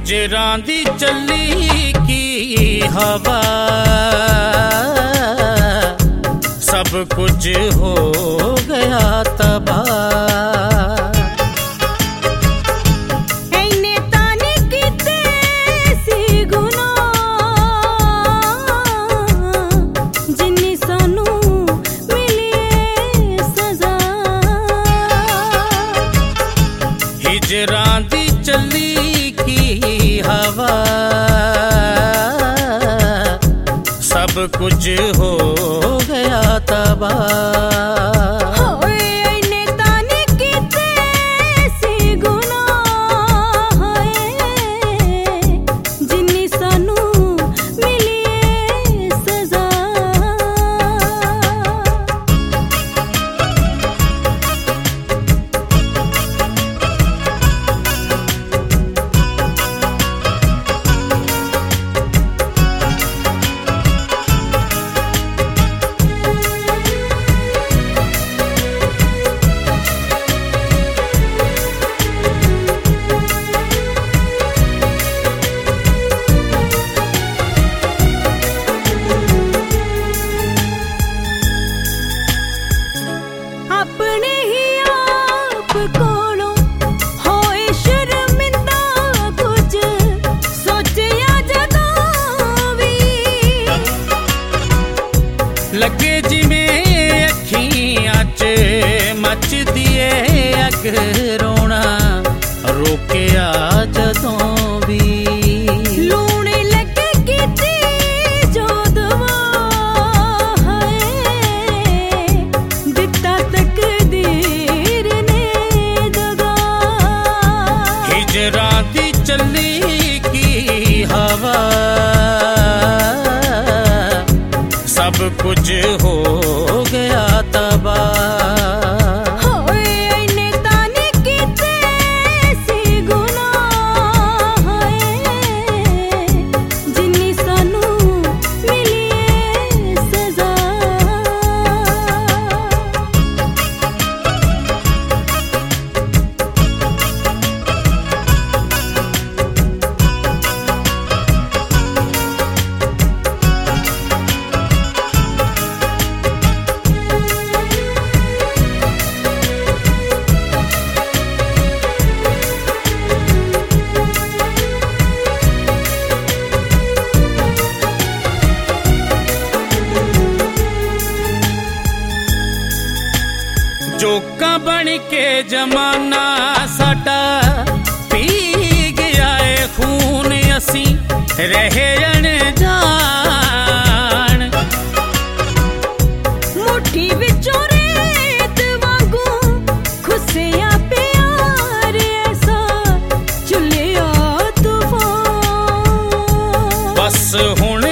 हिजरां दी चली की हवा, सब कुछ हो गया तबाह। हिजरां दी चली की हवा, सब कुछ हो गया तबाह। अपने ही आप कोलों होए शर्मिंदा, कुछ सोचिया जदों भी लगे जिवें अखियां च मचदी ऐ अग, रोना रोकिया जदों भी लूने लगे कीती जो दुआ है, दिता तकदीर ने दगा। हिजरां दी चली की हवा, सब कुछ हो गया तबाह। जोका बन के जमाना साडा पी गया है खून, असी रहे अनजान। मुट्ठी विचों रेत वांगू खुसिया प्यार, ऐसा चुलिया तूफान। बस हुण